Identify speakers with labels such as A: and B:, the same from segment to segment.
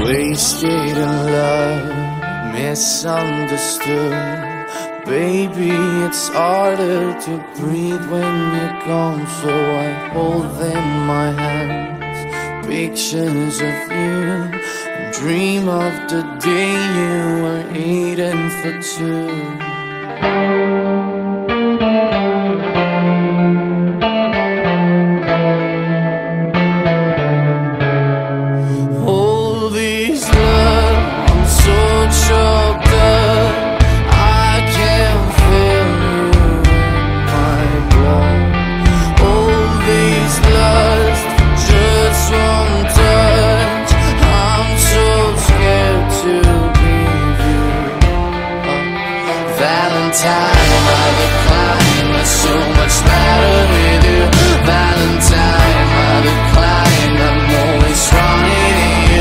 A: Wasted in love, misunderstood. Baby, it's harder to breathe when you're gone, so I hold in my hands pictures of you and dream of the day you were eating for two. Valentine, I decline. There's so much matter with you. Valentine, I decline. I'm always running to you.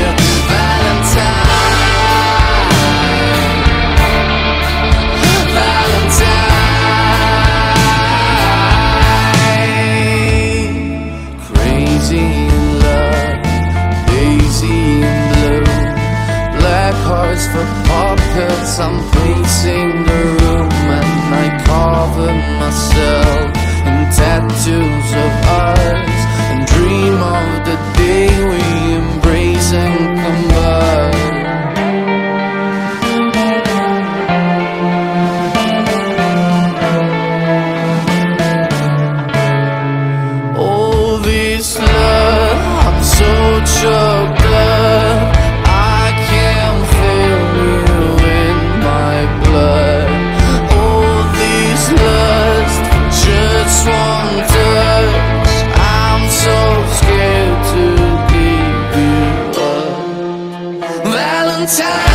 A: Valentine, Valentine. Crazy in love, daisy in blue. Black hearts for puppets. I'm pacing the room and I cover myself in tattoos of ours and dream of the day we embrace and combine. All this love, I'm so choked up. Valentine.